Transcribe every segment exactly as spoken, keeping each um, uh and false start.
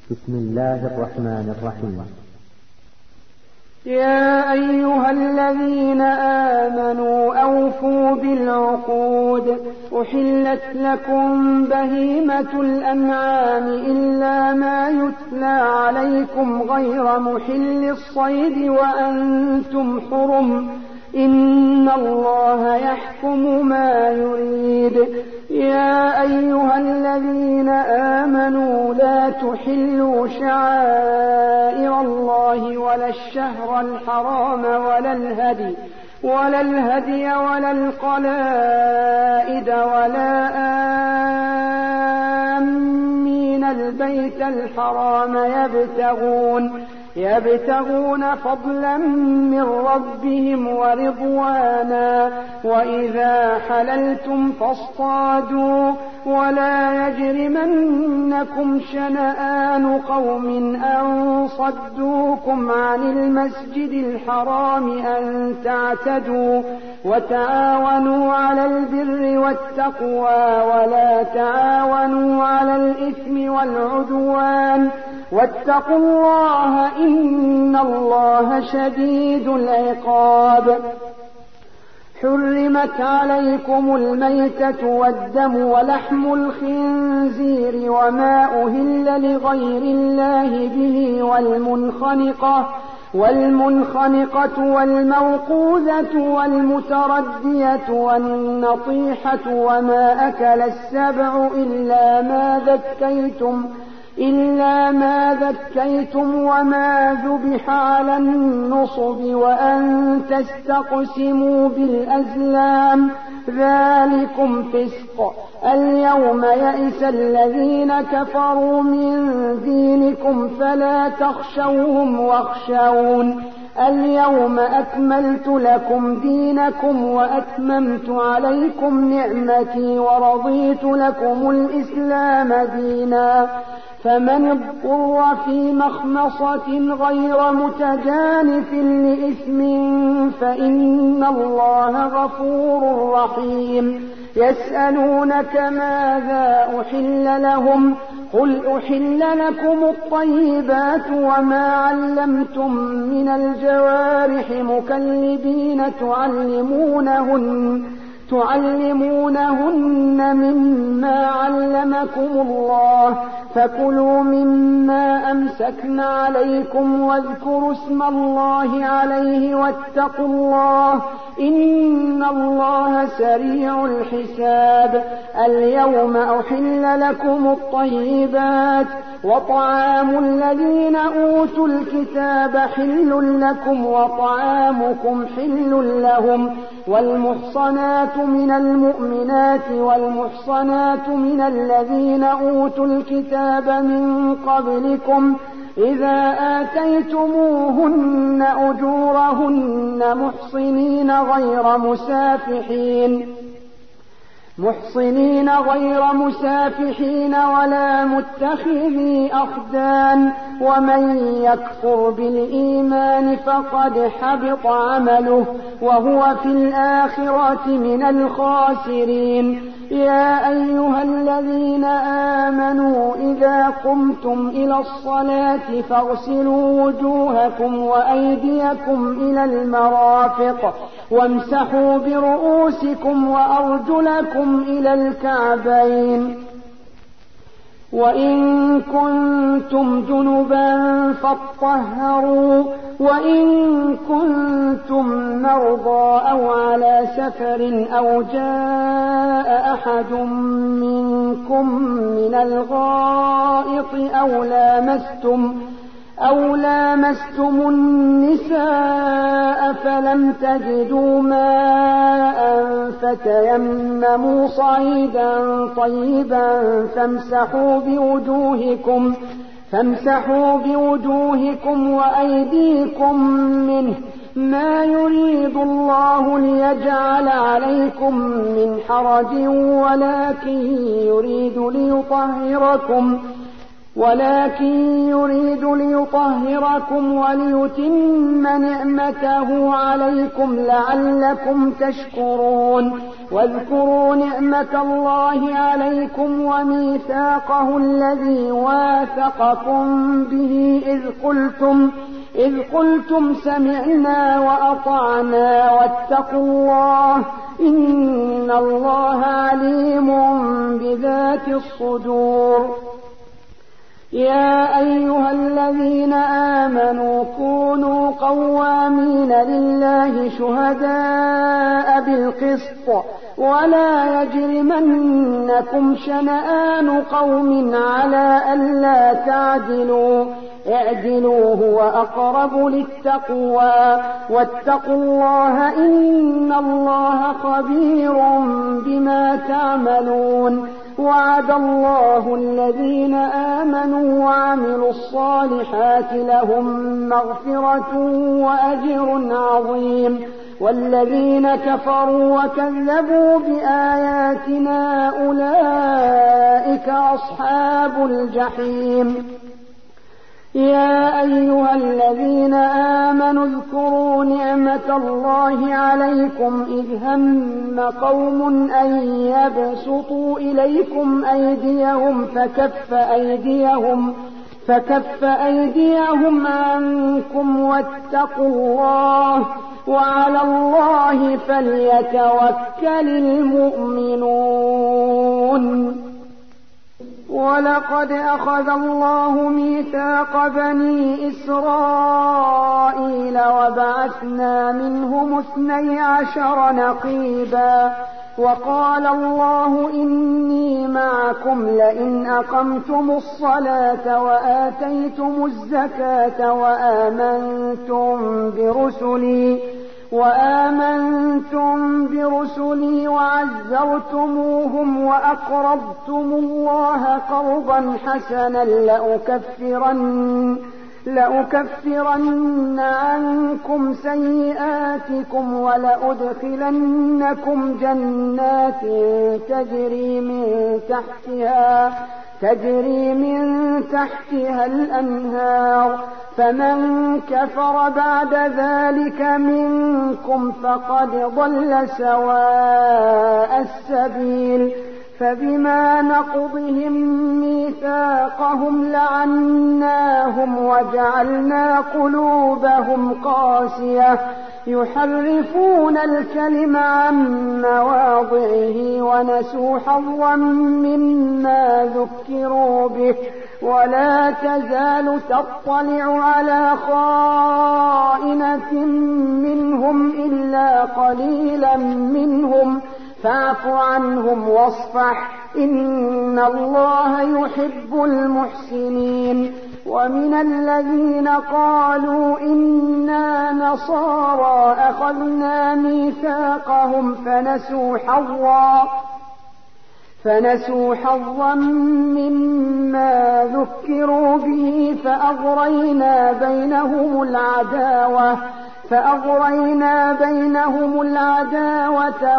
بسم الله الرحمن الرحيم. يا أيها الذين آمنوا أوفوا بالعقود. أحلت لكم بهيمة الأنعام إلا ما يتلى عليكم غير محل الصيد وأنتم حرم، إن الله يحكم ما يريد. يا أيها الذين آمنوا لا تحلوا شعائر الله ولا الشهر الحرام ولا الهدي ولا الهدي ولا القلائد ولا آمين البيت الحرام يبتغون يبتغون فضلا من ربهم ورضوانا، وإذا حللتم فاصطادوا ولا يجرمنكم شنآن قوم أن صدوكم عن المسجد الحرام أن تعتدوا، وتعاونوا على البر والتقوى ولا تعاونوا على الإثم والعدوان، واتقوا الله إن الله شديد العقاب. حرمت عليكم الميتة والدم ولحم الخنزير وما أهل لغير الله به والمنخنقة والمنخنقة والموقوذة والمتردية والنطيحة وما أكل السبع إلا ما ذكيتم إلا ما ذكيتم وما ذبح على النصب وأن تستقسموا بالأزلام، ذلكم فسق. اليوم يئس الذين كفروا من دينكم فلا تخشوهم واخشون. اليوم أكملت لكم دينكم وأتممت عليكم نعمتي ورضيت لكم الإسلام دينا، فمن اضطر في مخمصة غير متجانف لإثم فإن الله غفور رحيم. يسألونك ماذا أحل لهم، قل أحل لكم الطيبات وما علمتم من الجوارح مكلبين تعلمونهن تعلمونهن مما علمكم الله، فكلوا مما أمسكن عليكم واذكروا اسم الله عليه واتقوا الله إن الله سريع الحساب. اليوم أحل لكم الطيبات وطعام الذين أوتوا الكتاب حل لكم وطعامكم حل لهم، والمحصنات من المؤمنات والمحصنات من الذين أوتوا الكتاب من قبلكم إذا آتيتموهن أجورهن محصنين غير مسافحين محصنين غير مسافحين ولا متخذي أخدان، ومن يكفر بالإيمان فقد حبط عمله وهو في الآخرة من الخاسرين. يا أيها الذين آمنوا إذا قمتم إلى الصلاة فاغسلوا وجوهكم وأيديكم إلى المرافق وامسحوا برؤوسكم وأرجلكم إلى الكعبين، وإن كنتم جنبا فاطهروا، وإن كنتم مرضى أو على سفر أو جاء أحد منكم من الغائط أو لامستم أو لامستم النساء فلم تجدوا ماء فتيمموا صعيدا طيبا فامسحوا بوجوهكم فامسحوا بوجوهكم وأيديكم منه، ما يريد الله ليجعل عليكم من حرج ولكن يريد ليطهركم ولكن يريد ليطهركم وليتم نعمته عليكم لعلكم تشكرون. واذكروا نعمة الله عليكم وميثاقه الذي واثقكم به إذ قلتم إذ قلتم سمعنا وأطعنا واتقوا الله إن الله عليم بذات الصدور. يا أيها الذين آمنوا كونوا قوامين لله شهداء بالقسط ولا يجرمنكم شنآن قوم على ألا تعدلوا اعدلوا هو أقرب للتقوى واتقوا الله إن الله خبير بما تعملون. وعد الله الذين آمنوا وعملوا الصالحات لهم مغفرة وأجر عظيم والذين كفروا وكذبوا بآياتنا أولئك أصحاب الجحيم. يا أيها الذين آمنوا اذكروا نعمة الله عليكم إذ هم قوم أن يبسطوا إليكم أيديهم فكف أيديهم فكف أيديهم عنكم واتقوا الله وعلى الله فليتوكل المؤمنون. ولقد أخذ الله ميثاق بني إسرائيل وبعثنا منهم اثني عشر نقيبا وقال الله إني معكم لئن أقمتم الصلاة وآتيتم الزكاة وآمنتم برسلي وآمنتم برسلي وعزرتموهم وأقرضتم الله قرضا حسنا لأكفرن, لأكفرن عنكم سيئاتكم ولأدخلنكم جنات تجري من تحتها تجري من تحتها الأنهار فمن كفر بعد ذلك منكم فقد ضل سواء السبيل. فبما نقضهم ميثاقهم لعناهم وجعلنا قلوبهم قاسية يحرفون الكلم عن مواضعه ونسوا حظا مما ذكروا به ولا تزال تطلع على خائنة منهم إلا قليلا منهم فاعف عنهم واصفح إن الله يحب المحسنين. ومن الذين قالوا إنا نصارى أخذنا ميثاقهم فنسوا حظا فنسوا حظا مما ذكروا به فأغرينا بينهم العداوة فأغرينا بينهم العداوة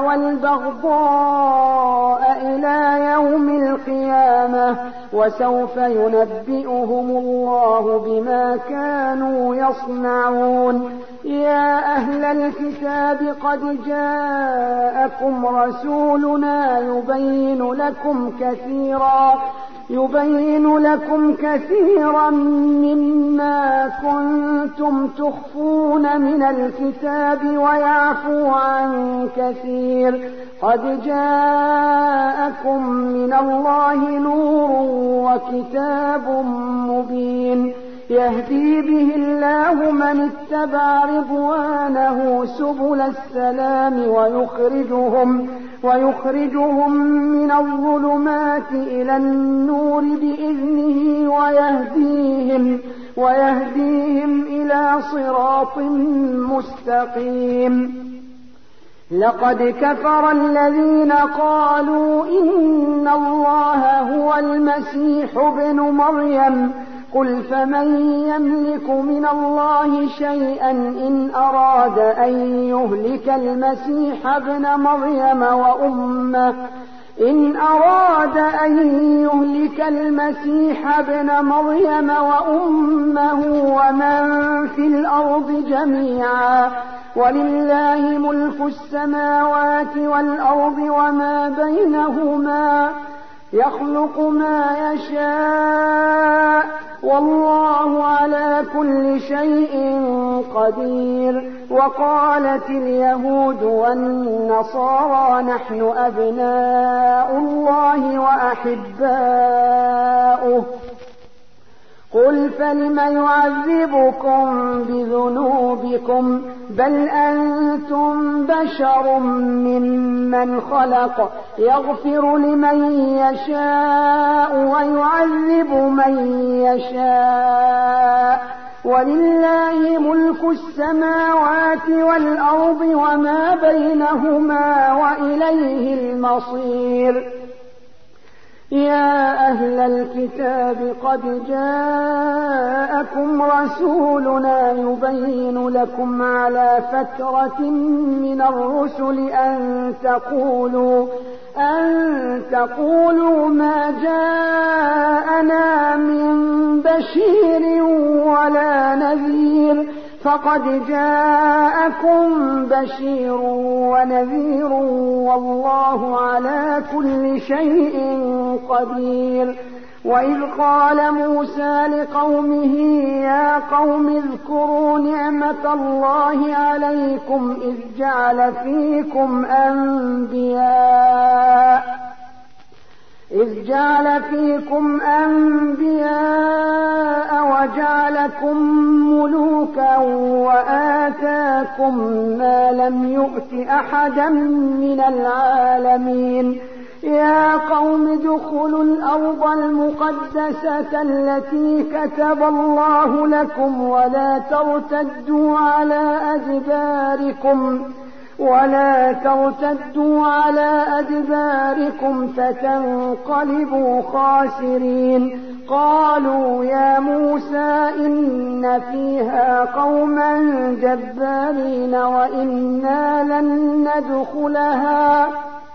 والبغضاء إلى يوم القيامة وسوف ينبئهم الله بما كانوا يصنعون. يا أهل الكتاب قد جاءكم رسولنا يبين لكم كثيرا يبين لكم كثيرا مما كنتم تخفون من الكتاب ويعفو عن كثير. قد جاءكم من الله نور وكتاب مبين يهدي به الله من اتبع رضوانه سبل السلام ويخرجهم ويخرجهم من الظلمات إلى النور بإذنه ويهديهم ويهديهم إلى صراط مستقيم. لقد كفر الذين قالوا إن الله هو المسيح ابن مريم قل فمن يملك من الله شيئا إن أراد أن يهلك المسيح ابن مريم وأمه إن أراد أن يهلك المسيح ابن مريم وأمه ومن في الأرض جميعا ولله ملك السماوات والأرض وما بينهما يخلق ما يشاء والله على كل شيء قدير. وقالت اليهود والنصارى نحن أبناء الله وأحباؤه قل فلم يعذبكم بذنوبكم بل أنتم بشر ممن خلق يغفر لمن يشاء ويعذب من يشاء ولله ملك السماوات والأرض وما بينهما وإليه المصير. يا أهل الكتاب قد جاءكم رسولنا يبين لكم على فترة من الرسل أن تقولوا أن تقولوا ما جاءنا من بشير ولا نذير فقد جاءكم بشير ونذير والله على كل شيء قدير. وإذ قال موسى لقومه يا قوم اذكروا نعمة الله عليكم إذ جعل فيكم أنبياء إذ جعل فيكم أنبياء وجعلكم ملوكا وآتاكم ما لم يؤت أحدا من العالمين. يا قوم ادخلوا الأرض المقدسة التي كتب الله لكم ولا ترتدوا على أدباركم ولا ترتدوا على أدباركم فتنقلبوا خاسرين. قالوا يا موسى إن فيها قوما جبارين وإنا لن ندخلها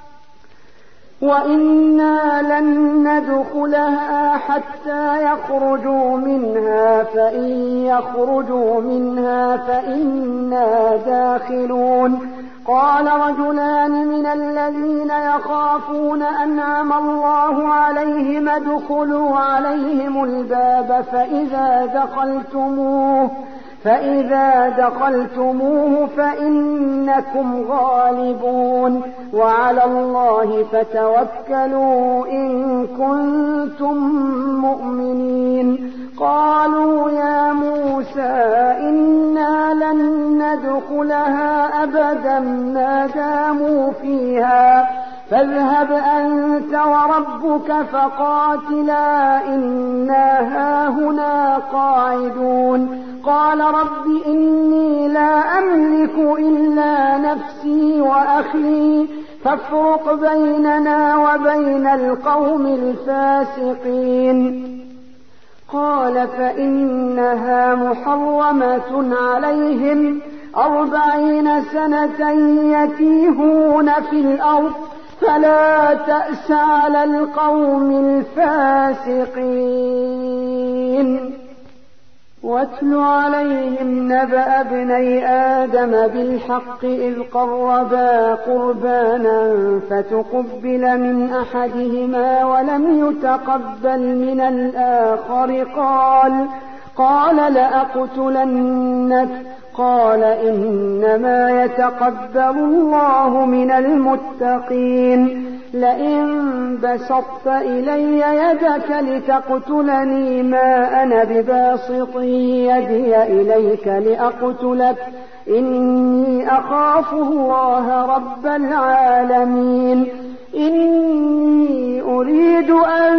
وإنا لن ندخلها حتى يخرجوا منها فإن يخرجوا منها فإنا داخلون. قال رجلان من الذين يخافون أنعم الله عليهم ادخلوا عليهم الباب فإذا دخلتموه فإذا دخلتموه فإنكم غالبون وعلى الله فتوكلوا إن كنتم مؤمنين. قالوا يا موسى إنا لن ندخلها أبدا ما داموا فيها فاذهب أنت وربك فقاتلا إنا هاهنا قاعدون. قال رب إني لا أملك إلا نفسي وأخي فافرق بيننا وبين القوم الفاسقين. قال فإنها محرمة عليهم أربعين سنة يتيهون في الأرض فلا تأس على القوم الفاسقين. واتل عليهم نبأ ابني آدم بالحق إذ قربا قربانا فتقبل من أحدهما ولم يتقبل من الآخر قال قال لأقتلنك قال إنما يتقبل الله من المتقين. لئن بسطت إلي يدك لتقتلني ما أنا بباسط يدي إليك لأقتلك إني أخاف الله رب العالمين. إني أريد أن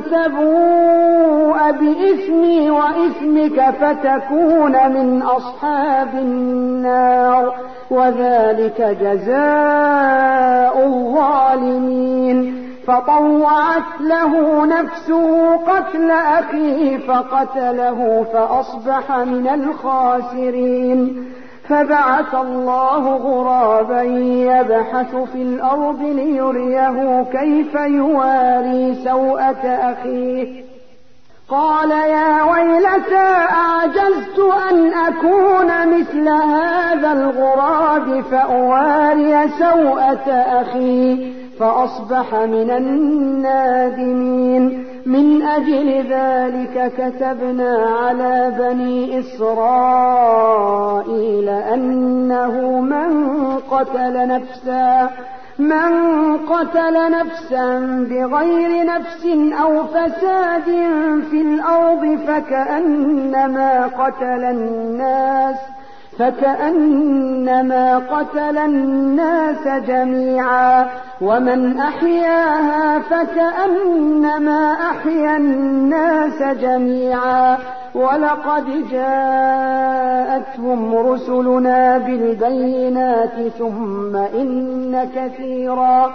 تبوء بإثمي وإثمك فتكون من أصحاب النار وذلك جزاء الظالمين. فطوعت له نفسه قتل أخيه فقتله فأصبح من الخاسرين. فبعث الله غرابا يبحث في الأرض ليريه كيف يواري سوءة أخيه قال يا ويلتى أعجزت أن أكون مثل هذا الغراب فأواري سوءة أخي فأصبح من النادمين. من أجل ذلك كتبنا على بني إسرائيل أنه من قتل نفسا من قتل نفسا بغير نفس أو فساد في الأرض فكأنما قتل الناس فكأنما قتل الناس جميعا ومن أحياها فكأنما أحيا الناس جميعا. ولقد جاءتهم رسلنا بالبينات ثم إن كثيرا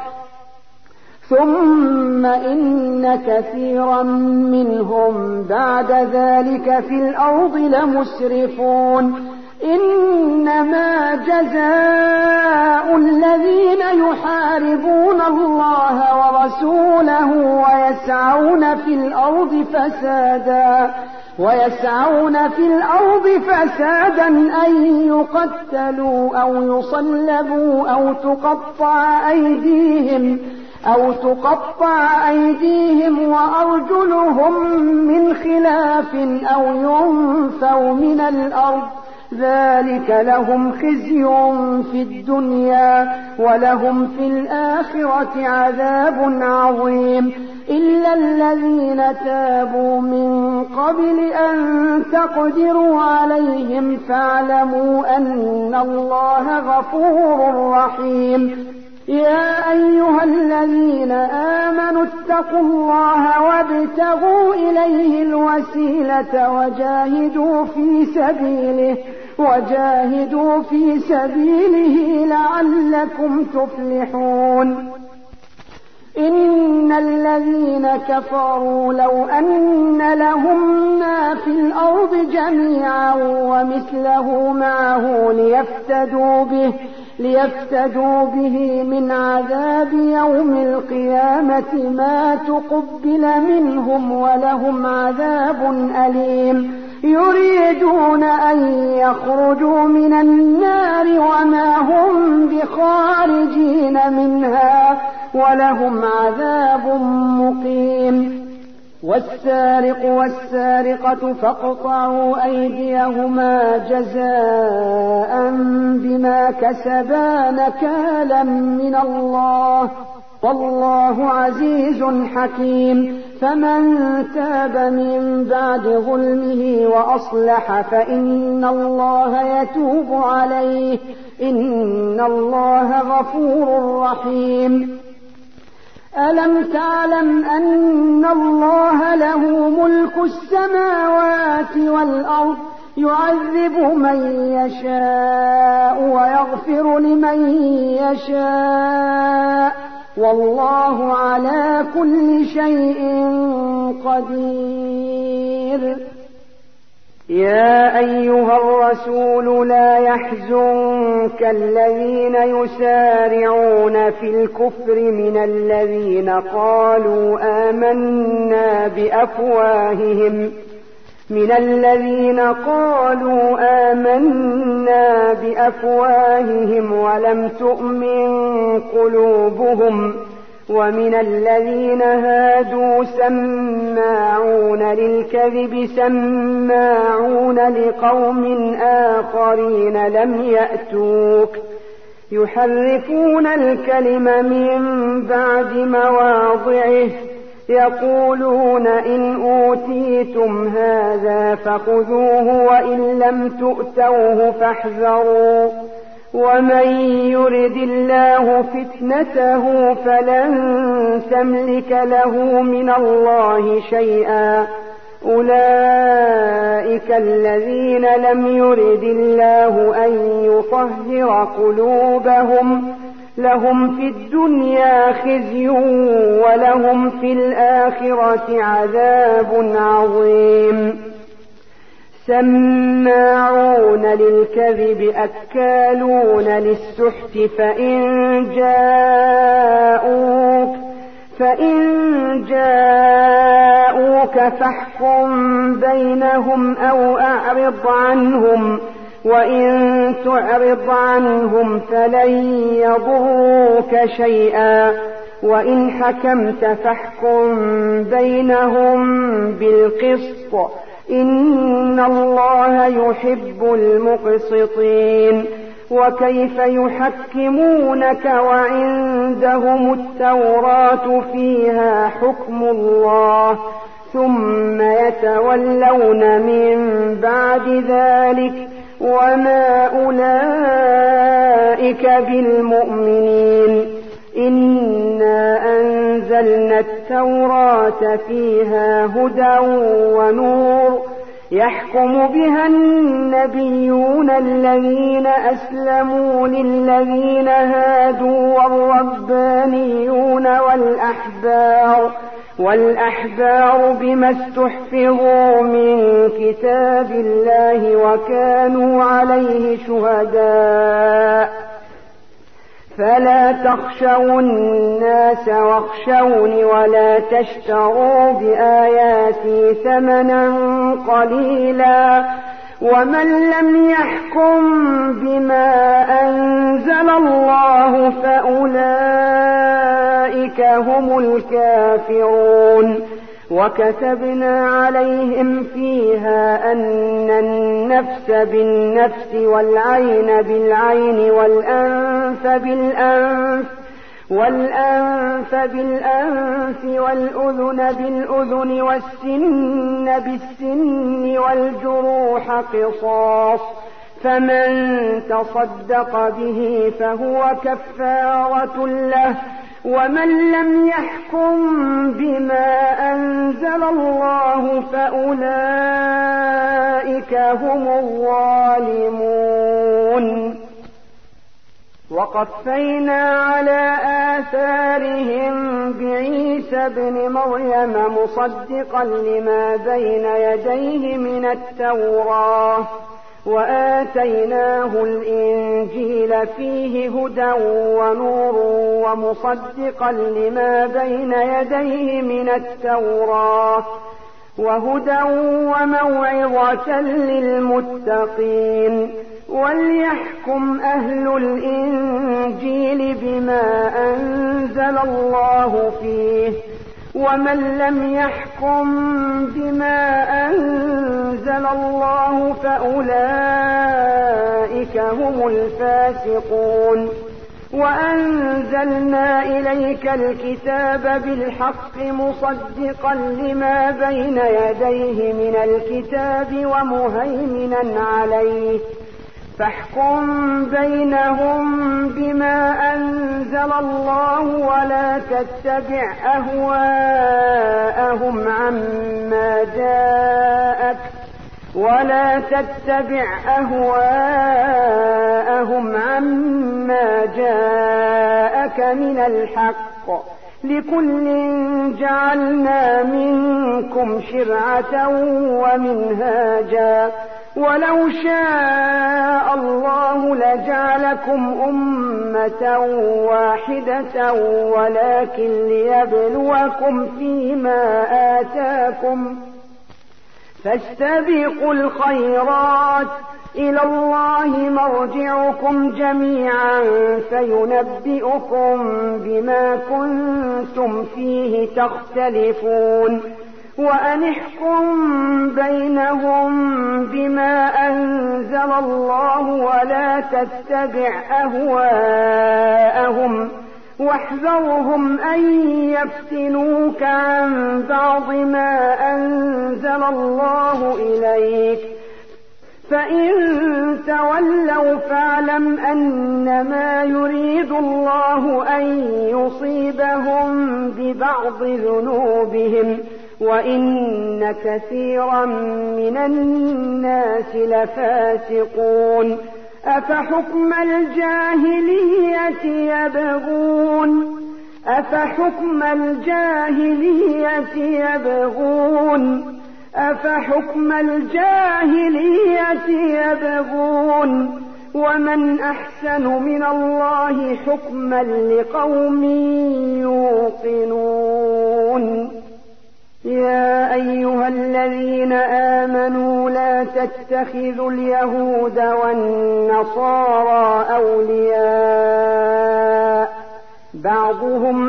ثم إن كثيرا منهم بعد ذلك في الأرض لمسرفون. إنما جزاء الذين يحاربون الله ورسوله ويسعون في الأرض فسادا ويسعون في الأرض فسادا أن يقتلوا أو يصلبوا أو تقطع أيديهم أو تقطع أيديهم وأرجلهم من خلاف أو ينفوا من الأرض. ذلك لهم خزي في الدنيا ولهم في الآخرة عذاب عظيم. إلا الذين تابوا من قبل أن تقدروا عليهم فاعلموا أن الله غفور رحيم. يا أيها الذين آمنوا اتقوا الله وابتغوا إليه الوسيلة وجاهدوا في سبيله وجاهدوا في سبيله لعلكم تفلحون. إن الذين كفروا لو أن لهم ما في الأرض جميعا ومثله معه ليفتدوا به ليفتدوا به من عذاب يوم القيامة ما تقبل منهم ولهم عذاب أليم. يريدون أن يخرجوا من النار وما هم بخارجين منها ولهم عذاب مقيم. والسارق والسارقة فاقطعوا أيديهما جزاء بما كسبا نكالا من الله والله عزيز حكيم. فمن تاب من بعد ظلمه وأصلح فإن الله يتوب عليه إن الله غفور رحيم. ألم تعلم أن الله له ملك السماوات والأرض يعذب من يشاء ويغفر لمن يشاء والله على كل شيء قدير. يا أيها الرسول لا يحزنك الذين يسارعون في الكفر من الذين قالوا آمنا بأفواههم من الذين قالوا آمنا بأفواههم ولم تؤمن قلوبهم ومن الذين هادوا سماعون للكذب سماعون لقوم آخرين لم يأتوك يحرفون الكلم من بعد مواضعه يقولون إن أوتيتم هذا فخذوه وإن لم تؤتوه فاحذروا ومن يرد الله فتنته فلن تملك له من الله شيئا أولئك الذين لم يرد الله أن يطهر قلوبهم لهم في الدنيا خزي ولهم في الآخرة عذاب عظيم. سماعون للكذب أكالون للسحت فإن جاءوك فإن جاءوك فاحكم بينهم أو أعرض عنهم، وإن تعرض عنهم فلن يضروك شيئا، وإن حكمت فاحكم بينهم بالقسط، إن الله يحب المقسطين. وكيف يحكمونك وعندهم التوراة فيها حكم الله ثم يتولون من بعد ذلك وما أولئك بالمؤمنين. إنا أنزلنا التوراة فيها هدى ونور يحكم بها النبيون الذين أسلموا للذين هادوا والربانيون والأحبار والأحبار بما استحفظوا من كتاب الله وكانوا عليه شهداء. فلا تخشوا الناس واخشوني ولا تشتروا بآياتي ثمنا قليلا، ومن لم يحكم بما أنزل الله فأولئك هم الكافرون. وكتبنا عليهم فيها أن النفس بالنفس والعين بالعين والأنف بالأنف والأنف بالأنف والأذن بالأذن والسن بالسن والجروح قصاص، فمن تصدق به فهو كفارة له، ومن لم يحكم بما أنزل الله فأولئك هم الظالمون. وقفينا على آثارهم بعيسى ابن مريم مصدقا لما بين يديه من التوراة، وآتيناه الإنجيل فيه هدى ونور ومصدقا لما بين يديه من التوراة وهدى وموعظة للمتقين. وليحكم أهل الإنجيل بما أنزل الله فيه، ومن لم يحكم بما أنزل الله فأولئك هم الفاسقون. وأنزلنا إليك الكتاب بالحق مصدقا لما بين يديه من الكتاب ومهيمنا عليه، فاحكم بينهم بما أنزل الله ولا تتبع أهواءهم عما جاءك ولا تتبع أهواءهم عما جاءك من الحق، لكل جعلنا منكم شرعة ومنهاجا، ولو شاء الله لجعلكم أمة واحدة ولكن ليبلوكم فيما آتاكم، فاستبقوا الخيرات، إلى الله مرجعكم جميعا فينبئكم بما كنتم فيه تختلفون. وأن احكم بينهم بما أنزل الله ولا تتبع أهواءهم، واحذرهم أن يفتنوك عن بعض ما أنزل الله إليك، فإن تولوا فاعلم أنما يريد الله أن يصيبهم ببعض ذنوبهم، وإن كثيرا من الناس لفاسقون. أفحكم الجاهلية يبغون أفحكم الجاهلية يبغون أفحكم الجاهلية يبغون ومن أحسن من الله حكما لقوم يوقنون. يا أيها الذين آمنوا لا تتخذوا اليهود والنصارى أولياء بعضهم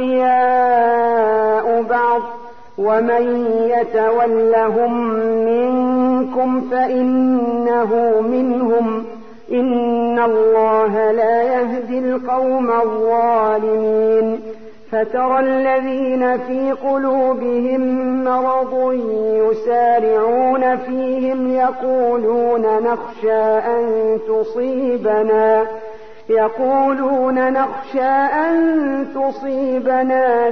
أولياء بعض ومن يتولهم منكم فإنه منهم إن الله لا يهدي القوم الظالمين. فترى الذين في قلوبهم مرض يسارعون فيهم يقولون نخشى أن تصيبنا يقولون نخشى أن تصيبنا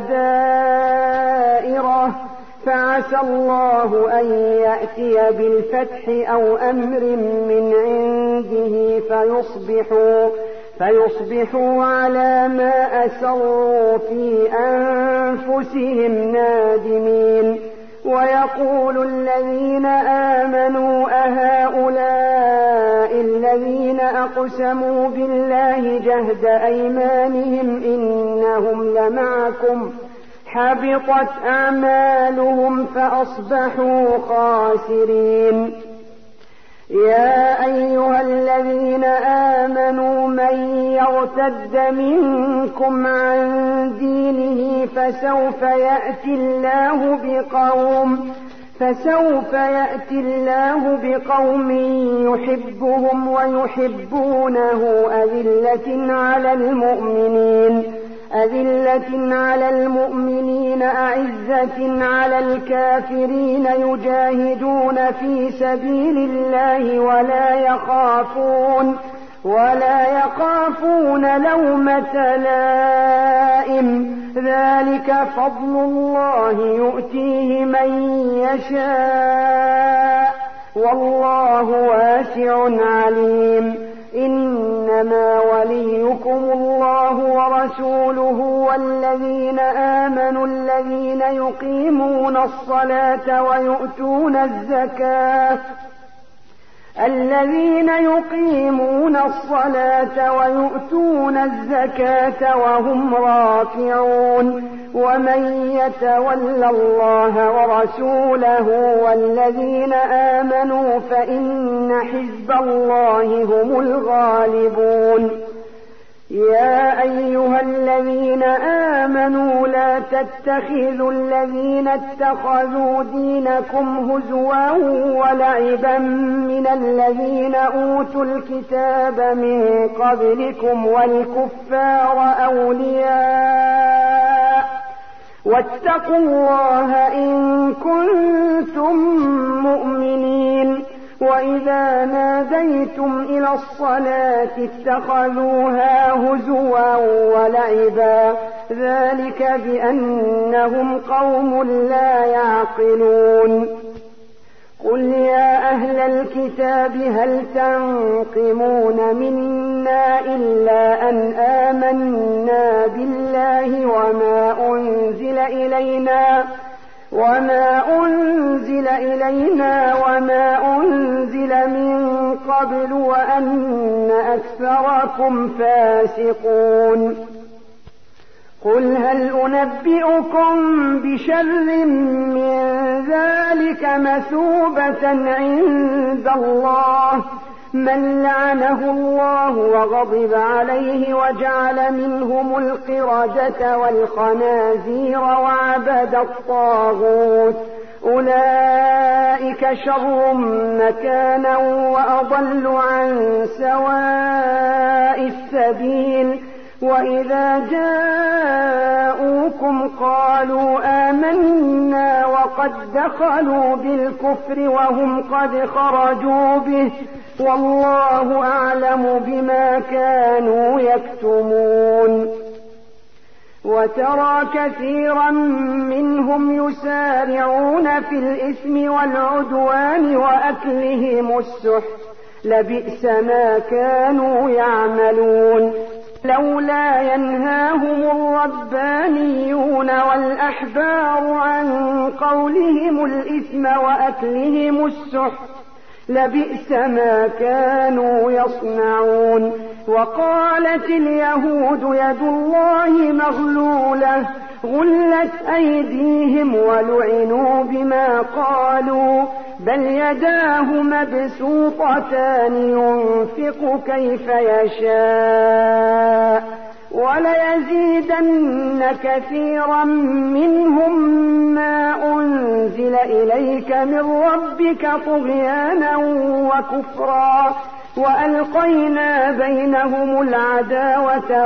دائرة فعسى الله أن يأتي بالفتح أو أمر من عنده فيصبحوا فيصبحوا على ما أسروا في أنفسهم نادمين. ويقول الذين آمنوا أهؤلاء الذين أقسموا بالله جهد أيمانهم إنهم لمعكم حبطت أعمالهم فأصبحوا خاسرين. يا أيها الذين آمنوا من يرتد منكم عن دينه فسوف يأتي الله بقوم فسوف يأتي الله بقوم يحبهم ويحبونه أذلة على المؤمنين أذلة على المؤمنين أعزة على الكافرين يجاهدون في سبيل الله ولا يخافون ولا يخافون لومة لائم ذلك فضل الله يؤتيه من يشاء والله واسع عليم. إنما وليكم الله ورسوله والذين آمنوا الذين يقيمون الصلاة ويؤتون الزكاة الذين يقيمون الصلاة ويؤتون الزكاة وهم راكعون. ومن يتول الله ورسوله والذين آمنوا فإن حزب الله هم الغالبون. يا أيها الذين آمنوا لا تتخذوا الذين اتخذوا دينكم هزوا ولعبا من الذين أوتوا الكتاب من قبلكم والكفار أولياء واتقوا الله إن كنتم مؤمنين. وإذا ناديتم إلى الصلاة اتخذوها هزوا ولعبا ذلك بأنهم قوم لا يعقلون. قل يا أهل الكتاب هل تنقمون منا إلا أن آمنا بالله وما أنزل إلينا وما أنزل إلينا وما أنزل من قبل وأن أكثركم فاسقون. قل هل أنبئكم بشر من ذلك مثوبة عند الله من لعنه الله وغضب عليه وجعل منهم القردة والخنازير وعبد الطاغوت أولئك شر مكانا وأضل عن سواء السبيل. وإذا جاءوكم قالوا آمنا وقد دخلوا بالكفر وهم قد خرجوا به والله أعلم بما كانوا يكتمون. وترى كثيرا منهم يسارعون في الإثم والعدوان وأكلهم السحت لبئس ما كانوا يعملون. لولا ينهاهم الربانيون والأحبار عن قولهم الإثم وأكلهم السحت لبئس ما كانوا يصنعون. وقالت اليهود يد الله مغلولة غلت أيديهم ولعنوا بما قالوا بل يداه مبسوطتان ينفق كيف يشاء وليزيدن كثيرا منهم ما أنزل إليك من ربك طغيانا وكفرا وألقينا بينهم العداوة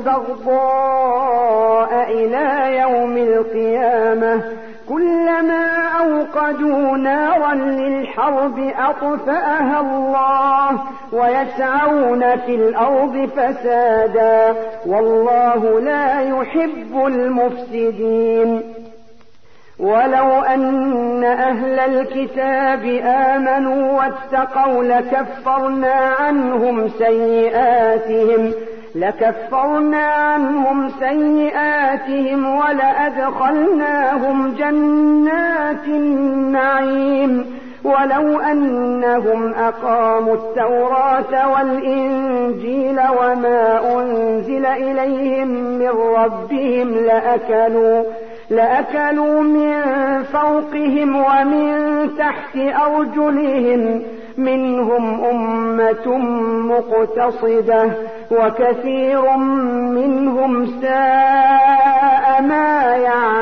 والبغضاء إلى يوم القيامة كلما أوقدوا نارا للحرب أطفأها الله ويسعون في الأرض فسادا والله لا يحب المفسدين. ولو أن أهل الكتاب آمنوا واتقوا لكفرنا عنهم سيئاتهم لكفرنا عنهم سيئاتهم ولأدخلناهم جنات النعيم ولو أنهم أقاموا التوراة والإنجيل وما أنزل إليهم من ربهم لأكلوا لأكلوا من فوقهم ومن تحت أرجلهم منهم أمة مقتصدة وكثير منهم ساء ما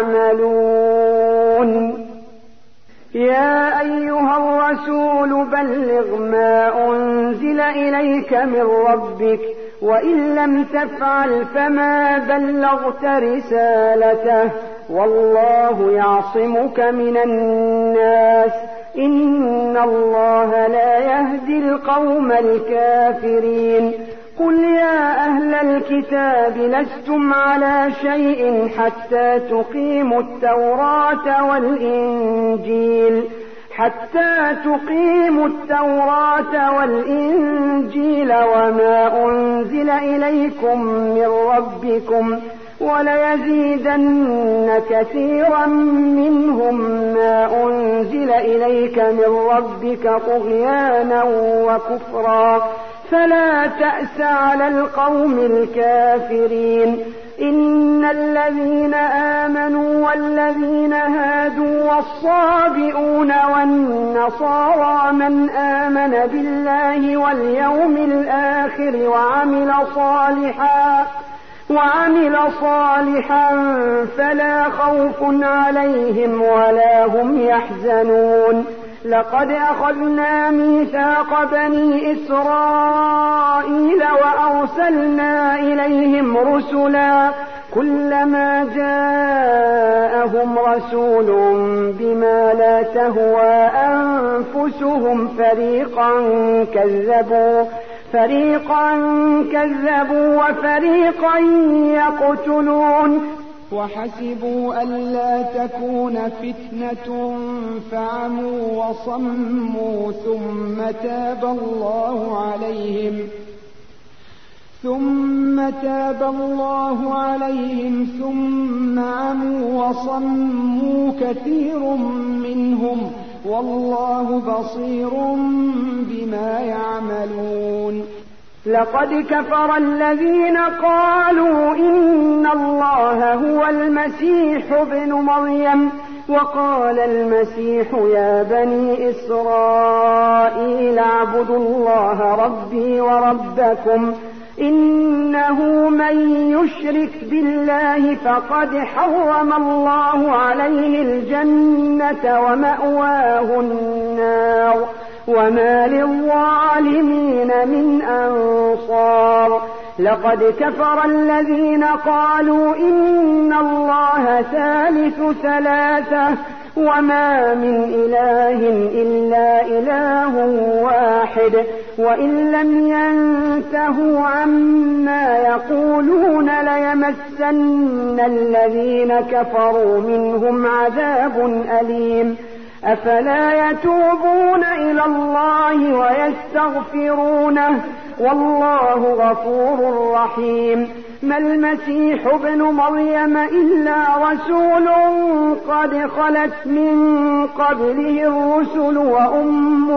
يعملون. يا أيها الرسول بلغ ما أنزل إليك من ربك وإن لم تفعل فما بلغت رسالته والله يعصمك من الناس إن الله لا يهدي القوم الكافرين. قل يا أهل الكتاب لستم على شيء حتى تقيموا التوراة والإنجيل حتى تقيموا التوراة والإنجيل وما أنزل إليكم من ربكم وليزيدن كثيرا منهم ما أنزل إليك من ربك طغيانا وكفرا فلا تأس على القوم الكافرين. إن الذين آمنوا والذين هادوا والصابئون والنصارى من آمن بالله واليوم الآخر وعمل صالحا وعمل صالحا فلا خوف عليهم ولا هم يحزنون. لقد أخذنا ميثاق بني إسرائيل وأرسلنا إليهم رسلا كلما جاءهم رسول بما لا تهوى أنفسهم فريقا كذبوا فريقا كذبوا وفريقا يقتلون وحسبوا ألا تكون فتنة فعموا وصموا ثم تاب الله عليهم ثم تاب الله عليهم ثم عموا وصموا كثير منهم والله بصير بما يعملون. لقد كفر الذين قالوا إن الله هو المسيح ابن مريم وقال المسيح يا بني إسرائيل اعبدوا الله ربي وربكم إنه من يشرك بالله فقد حرم الله عليه الجنة ومأواه النار وما للظالمين من أنصار. لقد كفر الذين قالوا إن الله ثالث ثلاثة وما من إله إلا إله واحد وإن لم ينتهوا عما يقولون ليمسن الذين كفروا منهم عذاب أليم. أفلا يتوبون إلى الله ويستغفرونه والله غفور رحيم. ما المسيح ابن مريم إلا رسول قد خلت من قبله الرسل وأمه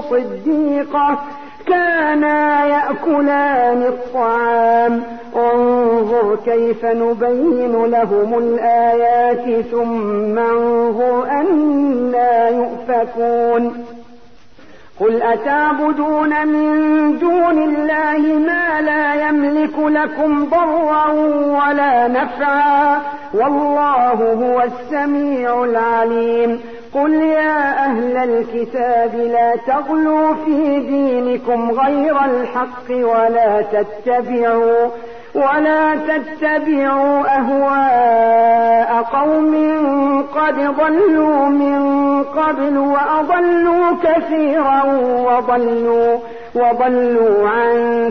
صديقة كانا يأكلان الطعام انظر كيف نبين لهم الآيات ثم انظر أنى يؤفكون قل أتعبدون من دون الله ما لا يملك لكم ضرا ولا نفعا والله هو السميع العليم قل يا أهل الكتاب لا تغلوا في دينكم غير الحق ولا تتبعوا ولا تتبعوا أهواء قوم قد ضلوا من قبل وأضلوا كثيرا وضلوا, وضلوا عن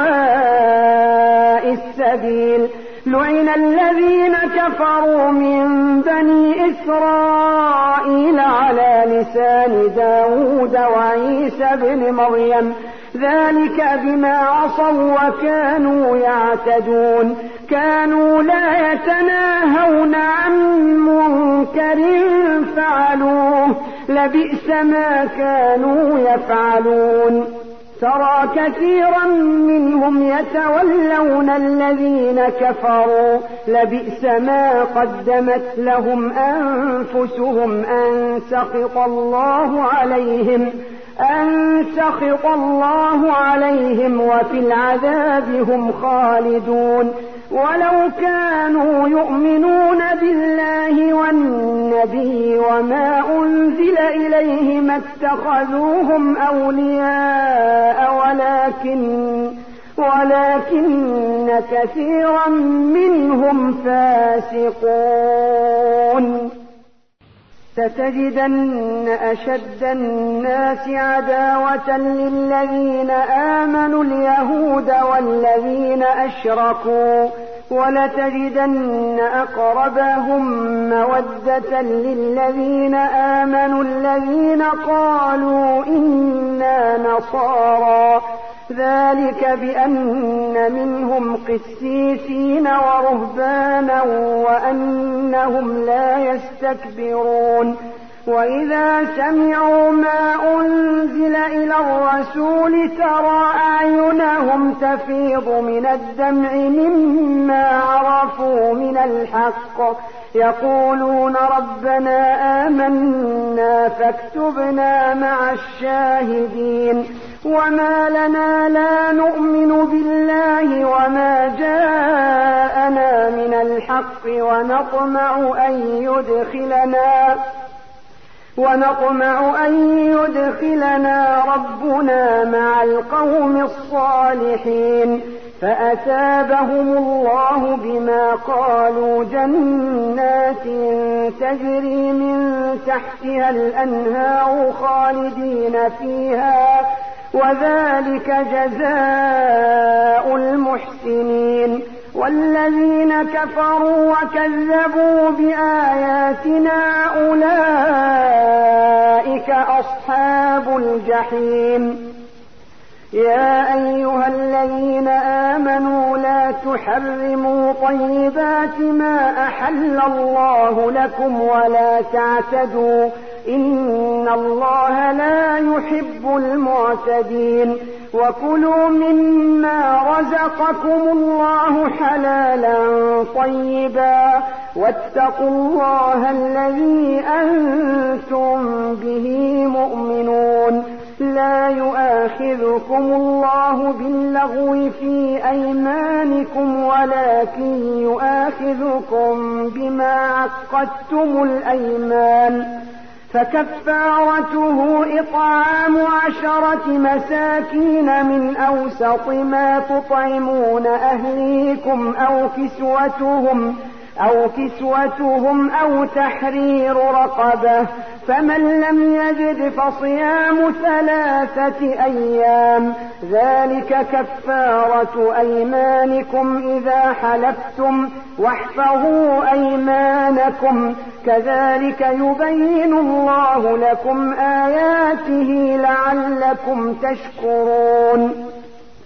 سواء السبيل لعن الذين كفروا من بني إسرائيل على لسان داود وعيسى بن مريم ذلك بما عصوا وكانوا يعتدون كانوا لا يتناهون عن منكر فعلوه لبئس ما كانوا يفعلون ترى كثيرا منهم يتولون الذين كفروا لبئس ما قدمت لهم أنفسهم أن سخط الله عليهم أن سخط الله عليهم وفي العذاب هم خالدون ولو كانوا يؤمنون بالله والنبي وما أنزل إليه ما اتخذوهم أولياء ولكن ولكن كثيرا منهم فاسقون ستجدن أشد الناس عداوة للذين آمنوا اليهود والذين أشركوا ولتجدن أقربهم مودة للذين آمنوا الذين قالوا إنا نصارى ذلك بأن منهم قسيسين ورهبانا وأنهم لا يستكبرون وإذا سمعوا ما أنزل إلى الرسول ترى أعينهم تفيض من الدمع مما عرفوا من الحق يقولون ربنا آمنا فاكتبنا مع الشاهدين وما لنا لا نؤمن بالله وما جاءنا من الحق ونطمع أن يدخلنا ونطمع أن يدخلنا ربنا مع القوم الصالحين فأثابهم الله بما قالوا جنات تجري من تحتها الأنهار خالدين فيها وذلك جزاء المحسنين والذين كفروا وكذبوا بآياتنا أولئك أصحاب الجحيم يا أيها الذين آمنوا لا تحرموا طيبات ما أحل الله لكم ولا تعتدوا إن الله لا يحب المعتدين وكلوا مما رزقكم الله حلالا طيبا واتقوا الله الذي أنتم به مؤمنون لا يؤاخذكم الله باللغو في أيمانكم ولكن يؤاخذكم بما عقدتم الأيمان فكفارته إطعام عشرة مساكين من أوسط ما تطعمون أهليكم أو كسوتهم أو كسوتهم أو تحرير رقبة فمن لم يجد فصيام ثلاثة أيام ذلك كفارة أيمانكم إذا حلفتم واحفظوا أيمانكم كذلك يبين الله لكم آياته لعلكم تشكرون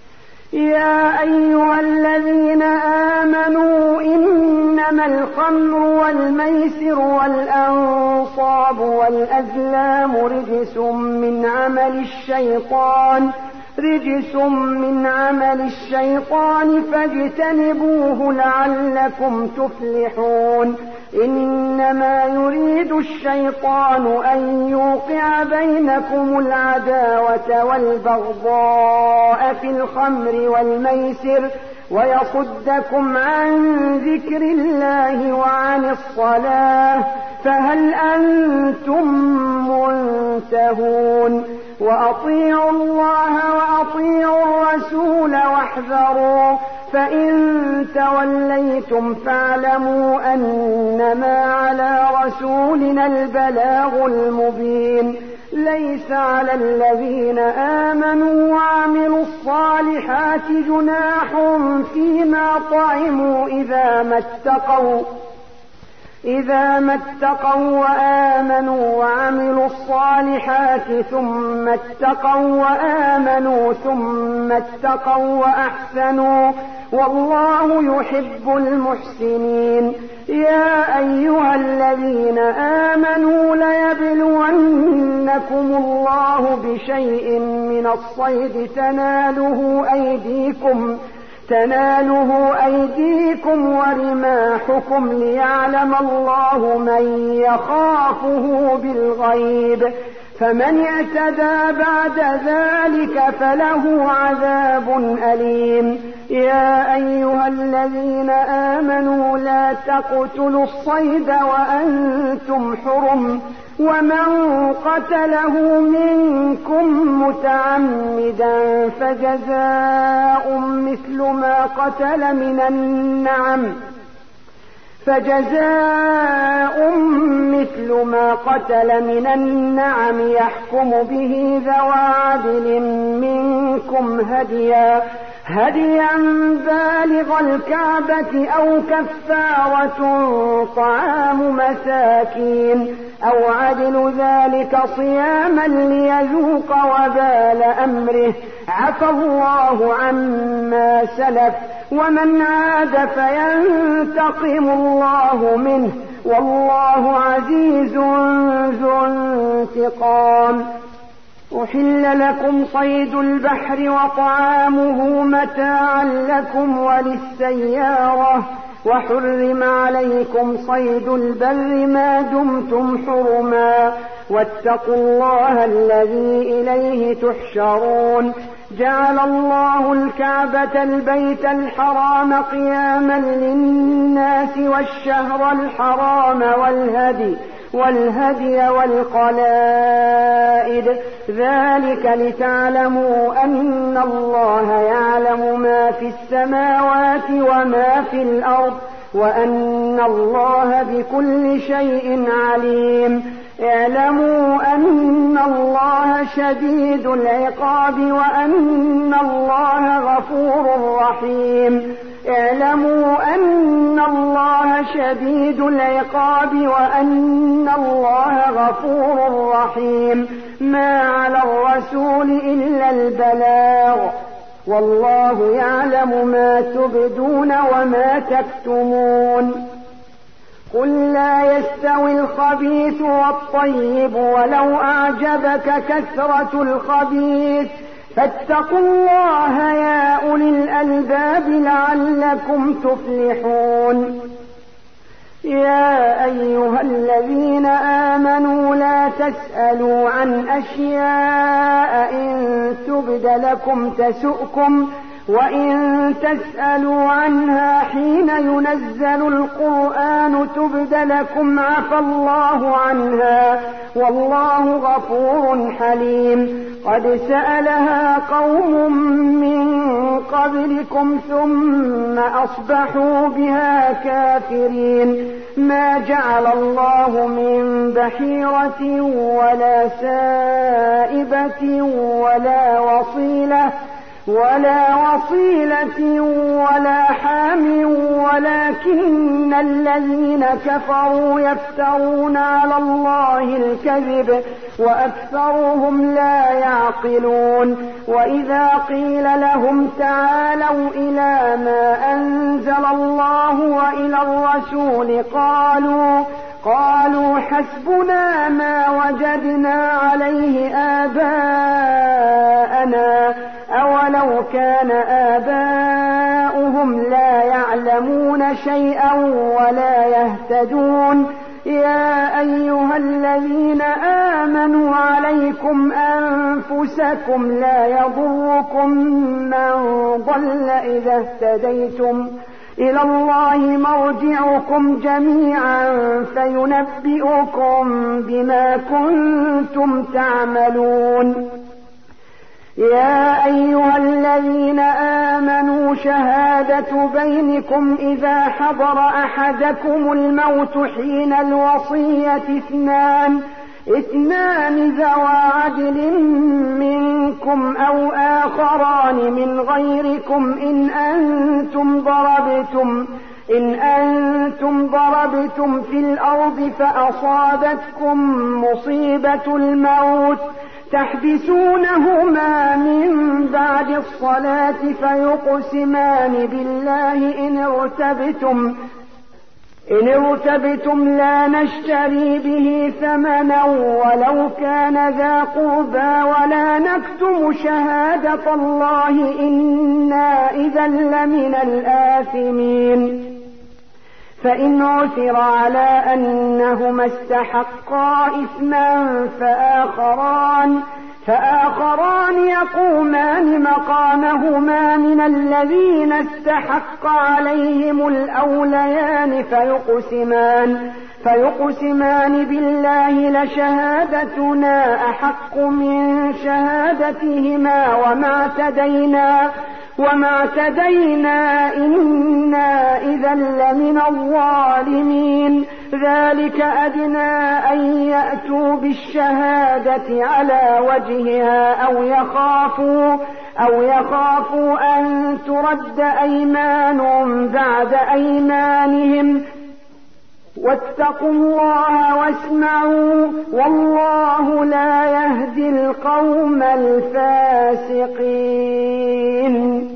يا أيها الذين آمنوا إنما الخمر والميسر والأنصاب والأزلام رجس من عمل الشيطان رجس من عمل الشيطان فاجتنبوه لعلكم تفلحون. إنما يريد الشيطان أن يوقع بينكم العداوة والبغضاء في الخمر والميسر ويصدكم عن ذكر الله وعن الصلاة فهل أنتم منتهون؟ وأطيعوا الله وأطيعوا الرسول واحذروا فإن توليتم فاعلموا أنما على رسولنا البلاغ المبين. ليس على الذين آمنوا وعملوا الصالحات جناح فيما طعموا إذا ما اتقوا إذا ما اتقوا وآمنوا وعملوا الصالحات ثم اتقوا وآمنوا ثم اتقوا وأحسنوا والله يحب المحسنين. يا أيها الذين آمنوا ليبلونكم الله بشيء من الصيد تناله أيديكم تناله أيديكم ورماحكم ليعلم الله من يخافه بالغيب فمن اعتدى بعد ذلك فله عذاب أليم. يا أيها الذين آمنوا لا تقتلوا الصيد وأنتم حرم ومن قتله منكم متعمدا فجزاء مثل ما قتل من النعم فجزاء مثل ما قتل من النعم يحكم به ذوى عدل منكم هديا هديا بالغ الكعبة أو كفارة طعام مساكين أو عدل ذلك صياما ليذوق وبال أمره عفى الله عما سلف ومن عاد فينتقم الله منه والله عزيز ذو انتقام. أحل لكم صيد البحر وطعامه متاعا لكم وللسيارة وحرم عليكم صيد البر ما دمتم حرما واتقوا الله الذي إليه تحشرون. جعل الله الكعبة البيت الحرام قياما للناس والشهر الحرام والهدي والهدي والقلائد ذلك لتعلموا أن الله يعلم ما في السماوات وما في الأرض وأن الله بكل شيء عليم. اعلموا أن الله شديد العقاب وأن الله غفور رحيم. اعلموا أن الله شديد العقاب وأن الله غفور رحيم. ما على الرسول إلا البلاغ والله يعلم ما تبدون وما تكتمون. قل لا يستوي الخبيث والطيب ولو أعجبك كثرة الخبيث فاتقوا الله يا أولي الألباب لعلكم تفلحون. يا أيها الذين آمنوا لا تسألوا عن أشياء إن تبد لكم تسؤكم وإن تسألوا عنها حين ينزل القرآن تبد لكم عفى الله عنها والله غفور حليم. قد سألها قوم من قبلكم ثم أصبحوا بها كافرين. ما جعل الله من بحيرة ولا سائبة ولا وصيلة ولا وصيلة ولا حام ولكن الذين كفروا يفترون على الله الكذب وأكثرهم لا يعقلون. وإذا قيل لهم تعالوا إلى ما أنزل الله وإلى الرسول قالوا قالوا حسبنا ما وجدنا عليه آباءنا أولو كان آباؤهم لا يعلمون شيئا ولا يهتدون. يا أيها الذين آمنوا عليكم أنفسكم لا يضركم من ضل إذا اهتديتم إلى الله مرجعكم جميعا فينبئكم بما كنتم تعملون. يا أيها الذين آمنوا شهادة بينكم إذا حضر أحدكم الموت حين الوصية اثنان اثنان ذوى عدل منكم أو آخران من غيركم إن أنتم ضربتم إن أنتم ضربتم في الأرض فأصابتكم مصيبة الموت تحبسونهما من بعد الصلاة فيقسمان بالله إن ارتبتم إن ارتبتم لا نشتري به ثمنا ولو كان ذا قربى ولا نكتم شهادة الله إنا إذا لمن الآثمين. فإن عثر على أنهما استحقا إثما فآخران فآخران يقومان مقامهما من الذين استحق عليهم الأوليان فيقسمان فيقسمان بالله لشهادتنا أحق من شهادتهما وما اعتدينا وما اعتدينا إنا إذا لمن الظالمين. ذلك أدنى أن يأتوا بالشهادة على وجهها أو يخافوا أو يخافوا أن ترد أيمان بعد أيمانهم واتقوا الله واسمعوا والله لا يهدي القوم الفاسقين.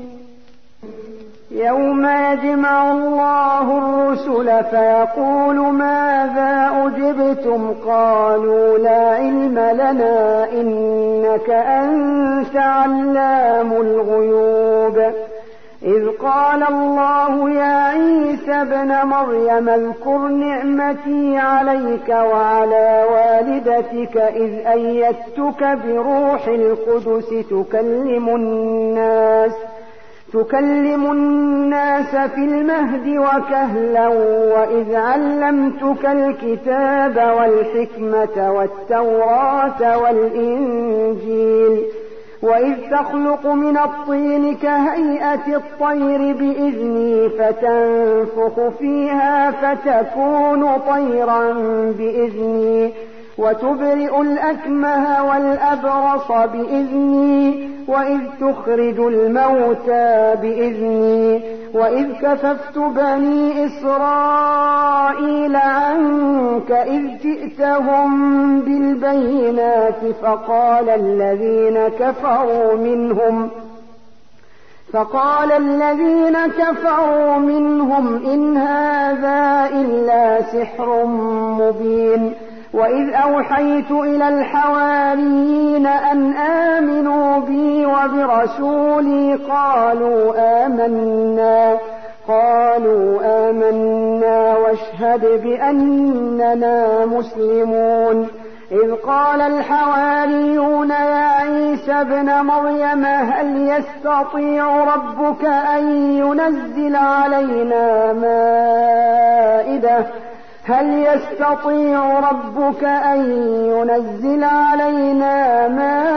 يوم يجمع الله الرسل فيقول ماذا أجبتم قالوا لا علم لنا إنك أنت علام الغيوب. إذ قال الله يا عيسى ابن مريم اذكر نعمتي عليك وعلى والدتك إذ أيدتك بروح القدس تكلم الناس تكلم الناس في المهد وكهلا وإذ علمتك الكتاب والحكمة والتوراة والإنجيل وإذ تخلق من الطين كهيئة الطير بإذني فتنفخ فيها فتكون طيرا بإذني وتبرئ الأكمه والأبرص بإذني وإذ تخرج الموتى بإذني وإذ كففت بني إسرائيل عنك إذ جئتهم بالبينات فقال الذين كفروا منهم فقال الذين كفروا منهم إن هذا إلا سحر مبين. وإذ أوحيت إلى الحواريين أن آمنوا بي وبرسولي قالوا آمنا قالوا آمنا واشهد بأننا مسلمون. إذ قال الحواريون يا عيسى ابن مريم هل يستطيع ربك أن ينزل علينا مائدة هل يستطيع ربك أن ينزل علينا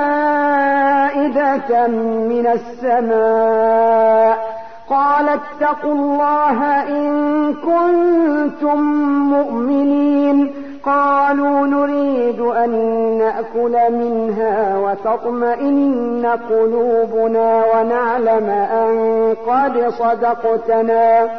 مائدة من السماء قال اتقوا الله إن كنتم مؤمنين قالوا نريد أن نأكل منها وتطمئن قلوبنا ونعلم أن قد صدقتنا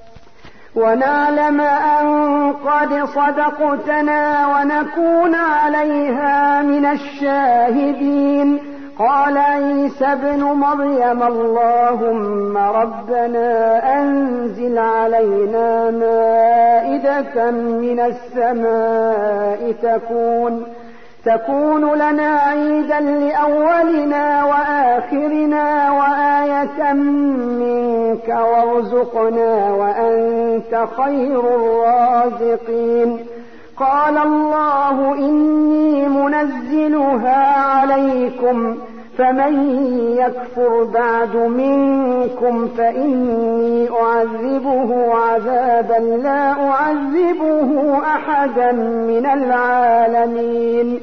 ونعلم أن قد صدقتنا ونكون عليها من الشاهدين. قال عيسى ابن مريم اللهم ربنا أنزل علينا مائدة من السماء تكون تكون لنا عيدا لأولنا وآخرنا وآية منك وارزقنا وأنت خير الرازقين. قال الله إني منزلها عليكم فمن يكفر بعد منكم فإني أعذبه عذابا لا أعذبه أحدا من العالمين.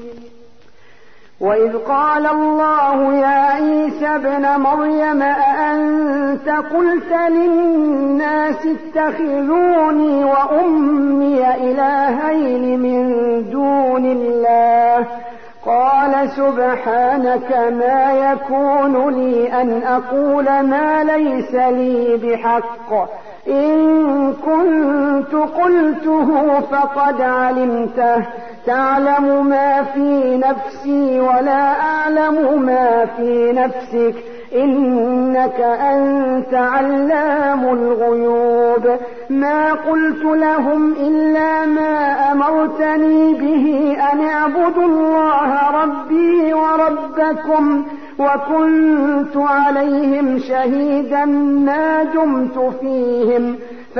وإذ قال الله يا عيسى ابن مريم أأنت قلت للناس اتخذوني وأمي إلهين من دون الله؟ قال سبحانك ما يكون لي أن أقول ما ليس لي بحق إن كنت قلته فقد علمته تعلم ما في نفسي ولا أعلم ما في نفسك إنك أنت علام الغيوب. ما قلت لهم إلا ما أمرتني به أن اعبدوا الله ربي وربكم وكنت عليهم شهيدا ما دمت فيهم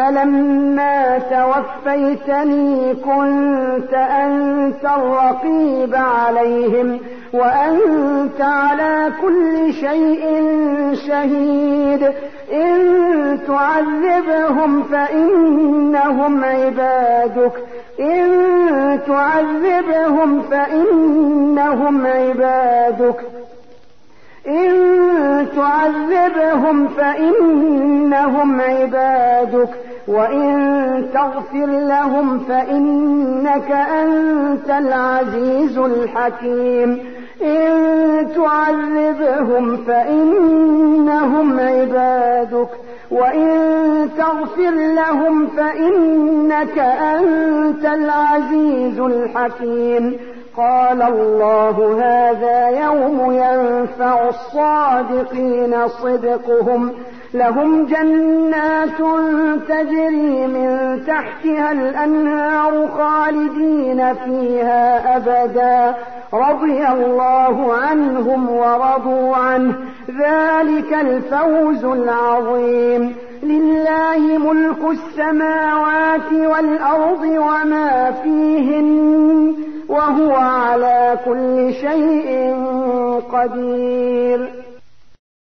فلما توفيتني كنت أنت الرقيب عليهم وأنت على كل شيء شهيد. إن تعذبهم فإنهم عبادك إن تعذبهم فإنهم عبادك إن تعذبهم فإنهم عبادك وإن تغفر لهم فإنك أنت العزيز الحكيم. إن تعذبهم فإنهم عبادك وإن تغفر لهم فإنك أنت العزيز الحكيم. قال الله هذا يوم ينفع الصادقين صدقهم لهم جنات تجري من تحتها الأنهار خالدين فيها أبدا رضي الله عنهم ورضوا عنه ذلك الفوز العظيم. لله ملك السماوات والأرض وما فيهن وهو على كل شيء قدير.